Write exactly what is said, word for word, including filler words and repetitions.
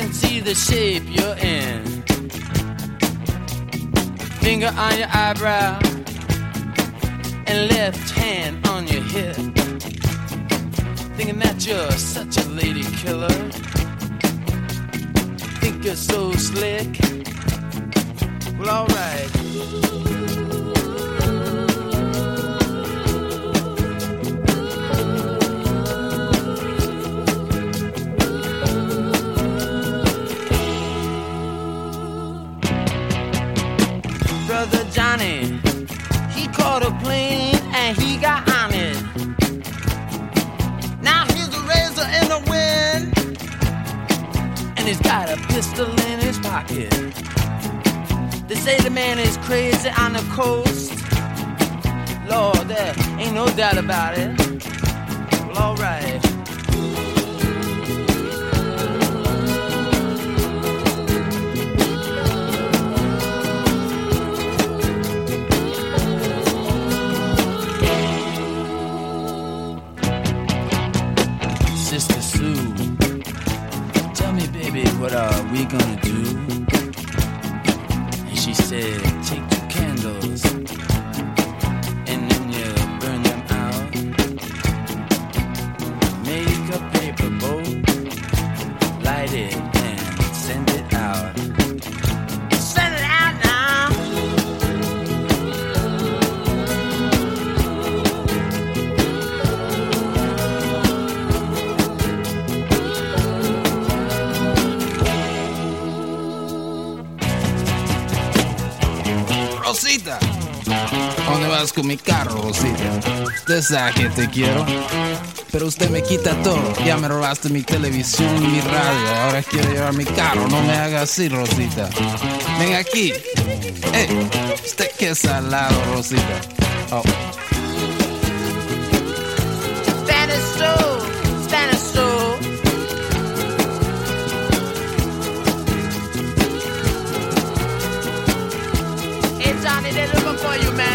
can see the shape you're in. Finger on your eyebrow and left hand on your hip. Thinking that you're such a lady killer. Think you're so slick. Well, alright. Brother Johnny, he caught a plane and he got on it. Now he's a razor in the wind, and he's got a pistol in his pocket. They say the man is crazy on the coast. Lord, there ain't no doubt about it. Well, alright. Sister Sue, tell me, baby, what are we gonna do? And she said, take two candles and then you burn them out. Make a paper boat, light it and send it out. Send it out now. Rosita, ¿dónde vas con mi carro, Rosita? Usted sabe que te quiero, pero usted me quita todo. Ya me robaste mi televisión y mi radio. Ahora quiero llevar mi carro. No me haga así, Rosita. Ven aquí. Hey, usted qué salado, Rosita. Oh. Spanish soul, Spanish soul. Hey Johnny, they're looking for you, man.